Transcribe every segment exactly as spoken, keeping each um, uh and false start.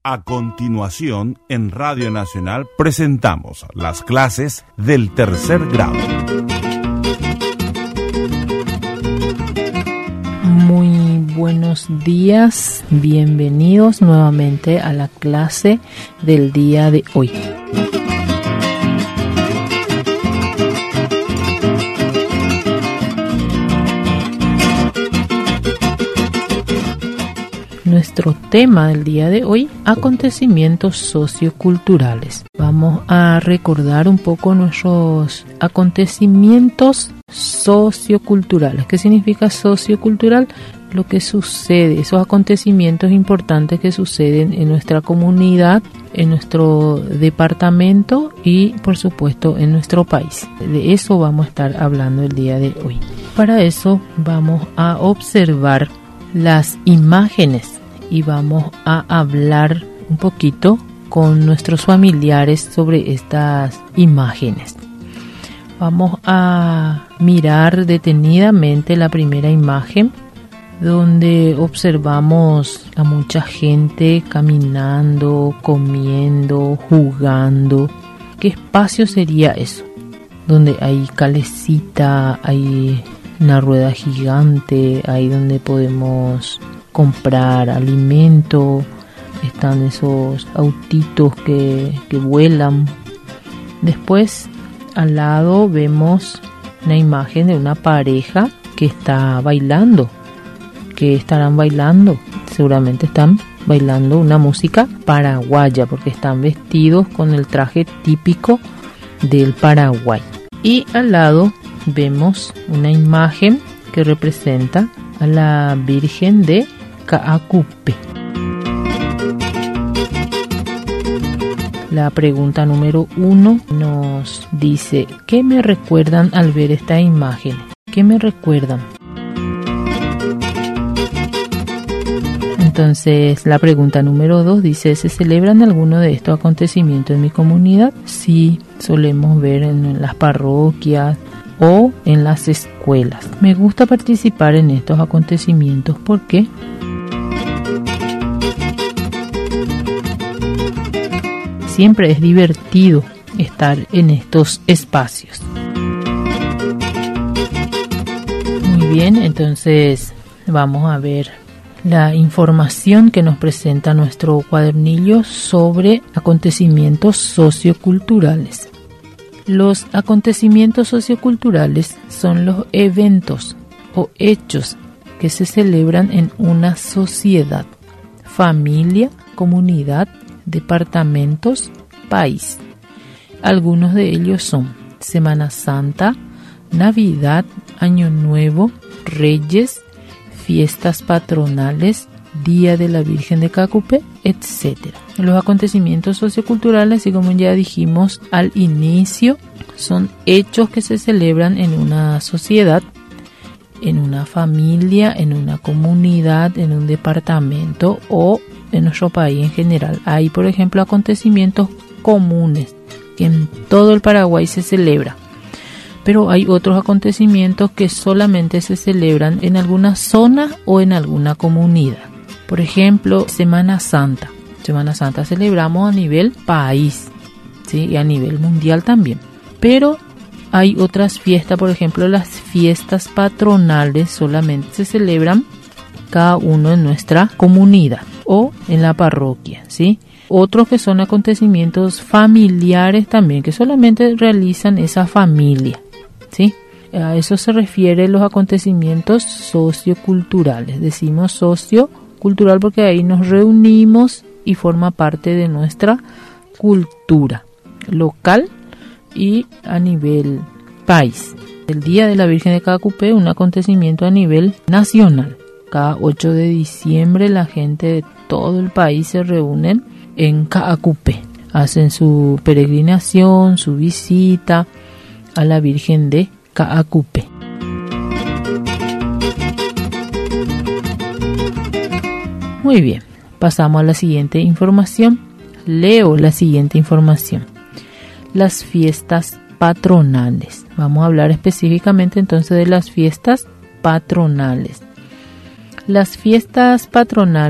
A continuación, en Radio Nacional presentamos las clases del tercer grado. Muy buenos días, bienvenidos nuevamente a la clase del día de hoy. Nuestro tema del día de hoy, acontecimientos socioculturales. Vamos a recordar un poco nuestros acontecimientos socioculturales. ¿Qué significa sociocultural? Lo que sucede, esos acontecimientos importantes que suceden en nuestra comunidad, en nuestro departamento y, por supuesto, en nuestro país. De eso vamos a estar hablando el día de hoy. Para eso vamos a observar las imágenes y vamos a hablar un poquito con nuestros familiares sobre estas imágenes. Vamos a mirar detenidamente la primera imagen, donde observamos a mucha gente caminando, comiendo, jugando. ¿Qué espacio sería eso? Donde hay calecita, hay una rueda gigante, ahí donde podemos comprar alimento, están esos autitos que, que vuelan. Después, al lado vemos una imagen de una pareja que está bailando. ¿Qué estarán bailando? Seguramente están bailando una música paraguaya, porque están vestidos con el traje típico del Paraguay. Y al lado vemos una imagen que representa a la Virgen de Caacupe. La pregunta número uno nos dice: ¿qué me recuerdan al ver esta imagen? ¿Qué me recuerdan? Entonces, la pregunta número dos dice: ¿se celebran alguno de estos acontecimientos en mi comunidad? Sí, solemos ver en las parroquias o en las escuelas. Me gusta participar en estos acontecimientos. ¿Por qué? Siempre es divertido estar en estos espacios. Muy bien, entonces vamos a ver la información que nos presenta nuestro cuadernillo sobre acontecimientos socioculturales. Los acontecimientos socioculturales son los eventos o hechos que se celebran en una sociedad, familia, comunidad, departamentos, país. Algunos de ellos son Semana Santa, Navidad, Año Nuevo, Reyes, fiestas patronales, Día de la Virgen de Caacupe, etcétera. Los acontecimientos socioculturales, así como ya dijimos al inicio, son hechos que se celebran en una sociedad, en una familia, en una comunidad, en un departamento o en nuestro país en general. Hay, por ejemplo, acontecimientos comunes que en todo el Paraguay se celebra. Pero hay otros acontecimientos que solamente se celebran en alguna zona o en alguna comunidad. Por ejemplo, Semana Santa. Semana Santa celebramos a nivel país, ¿sí? Y a nivel mundial también. Pero hay otras fiestas, por ejemplo, las fiestas patronales solamente se celebran cada uno en nuestra comunidad o en la parroquia, ¿sí? Otros que son acontecimientos familiares también, que solamente realizan esa familia, ¿sí? A eso se refiere los acontecimientos socioculturales. Decimos sociocultural porque ahí nos reunimos y forma parte de nuestra cultura local y a nivel país. El Día de la Virgen de Caacupe, un acontecimiento a nivel nacional. Cada ocho de diciembre la gente de todo el país se reúnen en Caacupe. Hacen su peregrinación, su visita a la Virgen de Caacupe. Muy bien, pasamos a la siguiente información. Leo la siguiente información. Las fiestas patronales. Vamos a hablar específicamente entonces de las fiestas patronales. Las fiestas patronales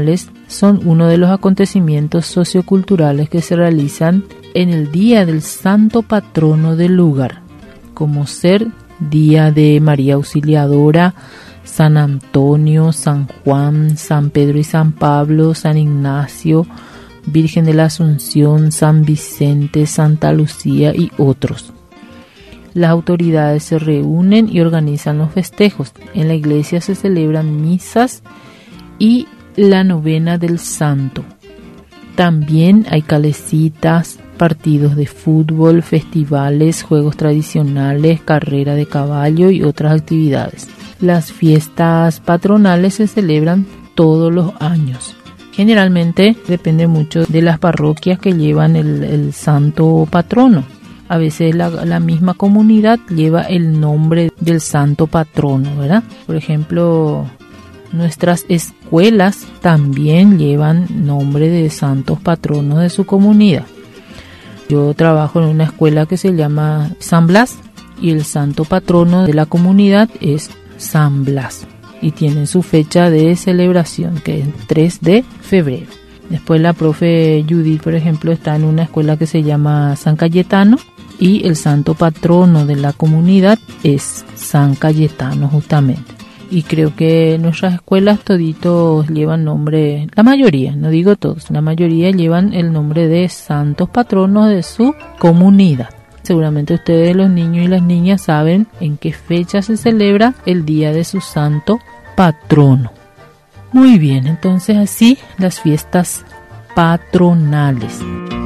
son uno de los acontecimientos socioculturales que se realizan en el día del santo patrono del lugar, como ser Día de María Auxiliadora, San Antonio, San Juan, San Pedro y San Pablo, San Ignacio, Virgen de la Asunción, San Vicente, Santa Lucía y otros. Las autoridades se reúnen y organizan los festejos. En la iglesia se celebran misas y la novena del santo. También hay calecitas, partidos de fútbol, festivales, juegos tradicionales, carrera de caballo y otras actividades. Las fiestas patronales se celebran todos los años. Generalmente depende mucho de las parroquias que llevan el, el santo patrono. A veces la, la misma comunidad lleva el nombre del santo patrono, ¿verdad? Por ejemplo, nuestras escuelas también llevan nombre de santos patronos de su comunidad. Yo trabajo en una escuela que se llama San Blas y el santo patrono de la comunidad es San Blas y tienen su fecha de celebración, que es tres de febrero. Después la profe Judith, por ejemplo, está en una escuela que se llama San Cayetano y el santo patrono de la comunidad es San Cayetano justamente. Y creo que nuestras escuelas toditos llevan nombre, la mayoría, no digo todos, la mayoría llevan el nombre de santos patronos de su comunidad. Seguramente ustedes, los niños y las niñas, saben en qué fecha se celebra el día de su santo patrono. Muy bien, entonces así las fiestas patronales.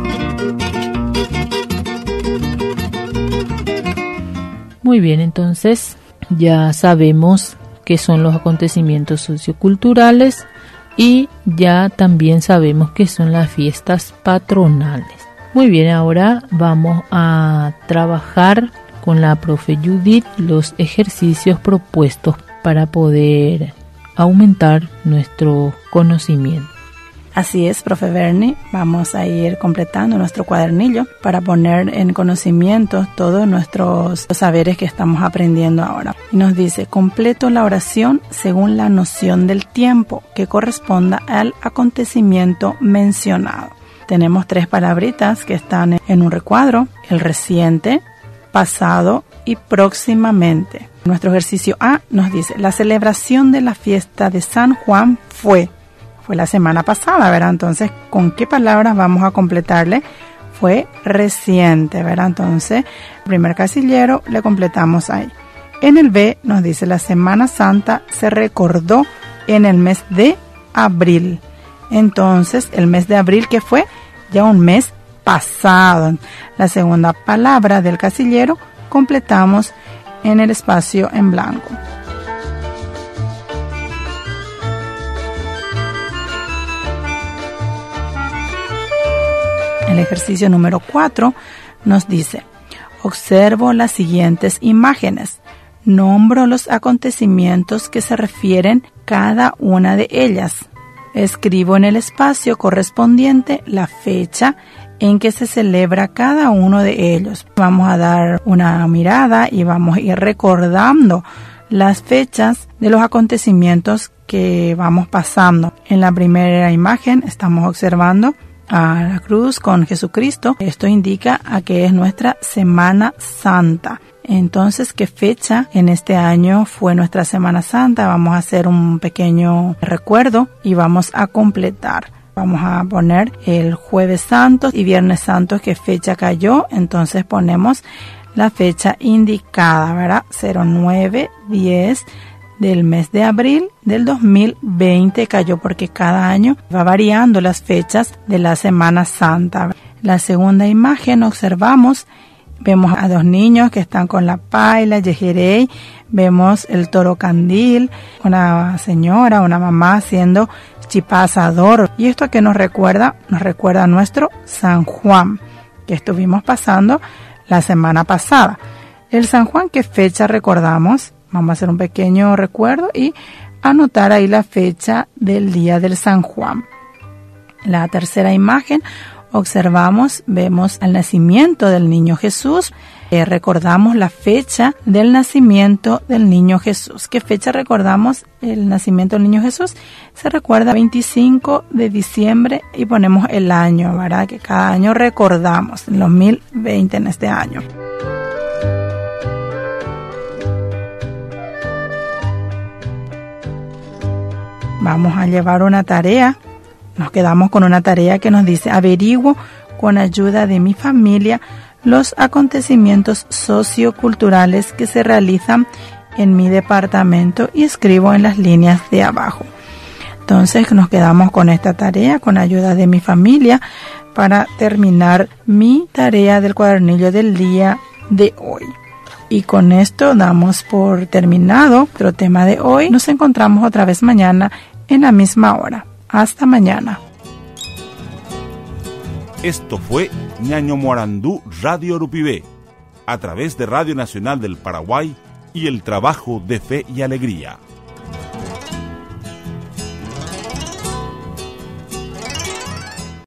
Muy bien, entonces ya sabemos qué son los acontecimientos socioculturales y ya también sabemos qué son las fiestas patronales. Muy bien, ahora vamos a trabajar con la profe Judith los ejercicios propuestos para poder aumentar nuestro conocimiento. Así es, profe Bernie, vamos a ir completando nuestro cuadernillo para poner en conocimiento todos nuestros saberes que estamos aprendiendo ahora. Y nos dice, completo la oración según la noción del tiempo que corresponda al acontecimiento mencionado. Tenemos tres palabritas que están en un recuadro, el reciente, pasado y próximamente. Nuestro ejercicio A nos dice, la celebración de la fiesta de San Juan fue... Fue la semana pasada, ¿verdad? Entonces, ¿con qué palabras vamos a completarle? Fue reciente, ¿verdad? Entonces, el primer casillero le completamos ahí. En el B nos dice, la Semana Santa se recordó en el mes de abril. Entonces, el mes de abril, ¿qué fue? Ya un mes pasado. La segunda palabra del casillero completamos en el espacio en blanco. El ejercicio número cuatro nos dice, observo las siguientes imágenes. Nombro los acontecimientos que se refieren cada una de ellas. Escribo en el espacio correspondiente la fecha en que se celebra cada uno de ellos. Vamos a dar una mirada y vamos a ir recordando las fechas de los acontecimientos que vamos pasando. En la primera imagen estamos observando a la cruz con Jesucristo. Esto indica a que es nuestra Semana Santa. Entonces, ¿qué fecha en este año fue nuestra Semana Santa? Vamos a hacer un pequeño recuerdo y vamos a completar. Vamos a poner el Jueves Santo y Viernes Santo, ¿qué fecha cayó? Entonces ponemos la fecha indicada, ¿verdad? cero nueve diez del mes de abril del dos mil veinte cayó, porque cada año va variando las fechas de la Semana Santa. La segunda imagen observamos, vemos a dos niños que están con la paila, yejerey, vemos el toro candil, una señora, una mamá haciendo chipá asador. ¿Y esto qué nos recuerda? Nos recuerda a nuestro San Juan, que estuvimos pasando la semana pasada. El San Juan, ¿qué fecha recordamos? Vamos a hacer un pequeño recuerdo y anotar ahí la fecha del día del San Juan. La tercera imagen, observamos, vemos el nacimiento del niño Jesús. Eh, recordamos la fecha del nacimiento del niño Jesús. ¿Qué fecha recordamos el nacimiento del niño Jesús? Se recuerda veinticinco de diciembre y ponemos el año, ¿verdad? Que cada año recordamos, en dos mil veinte en este año. Vamos a llevar una tarea. Nos quedamos con una tarea que nos dice: averiguo con ayuda de mi familia los acontecimientos socioculturales que se realizan en mi departamento y escribo en las líneas de abajo. Entonces nos quedamos con esta tarea, con ayuda de mi familia, para terminar mi tarea del cuadernillo del día de hoy. Y con esto damos por terminado nuestro tema de hoy. Nos encontramos otra vez mañana en la misma hora. Hasta mañana. Esto fue Ñaño Morandú Radio Urupibé, a través de Radio Nacional del Paraguay y el trabajo de Fe y Alegría.